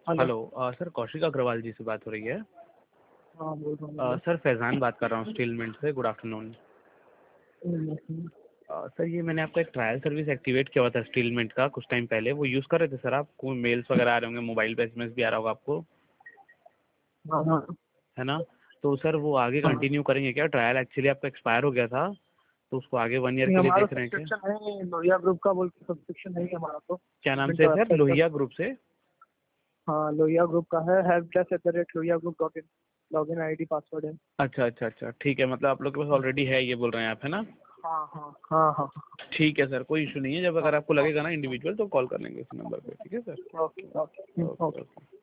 Hello. Hello sir, Kaushik Agarwal ji से बात हो रही है। हाँ, बोल रहा हूँ, बोलो। सर फैज़ान बात कर रहा हूँ स्टीलमेंट से। Good afternoon. सर ये मैंने आपका एक ट्रायल सर्विस एक्टिवेट किया हुआ था स्टीलमेंट का कुछ टाइम पहले, वो यूज़ कर रहे थे सर? आपको मेल्स वगैरह आ रहे होंगे, मोबाइल पे एसएमएस भी आ रहा होगा आपको, हाँ हाँ है ना? तो सर वो आगे हाँ। कंटिन्यू करेंगे क्या? ट्रायल एक्चुअली आपका एक्सपायर हो गया था, तो उसको आगे 1 ईयर नहीं, के लिए हमारा देख रहे हैं क्या? सब्सक्रिप्शन है लोहिया ग्रुप का, बोल के सब्सक्रिप्शन है हमारा तो। क्या नाम से विंटर सर? वेबसाइट का। लोहिया ग्रुप से? हाँ, लोहिया ग्रुप का है। helpdesk@lohiagroup.in लॉगिन आईडी पासवर्ड है। अच्छा अच्छा अच्छा, ठीक है। मतलब आप लोग के पास ऑलरेडी है, ये बोल रहे हैं आप, है ना? हाँ हाँ हाँ हाँ ठीक है सर, कोई इशू नहीं है। जब हाँ अगर आपको हाँ। लगेगा ना इंडिविजुअल, तो कॉल कर लेंगे इस नंबर पे। ठीक है sir. Okay okay okay okay. Okay.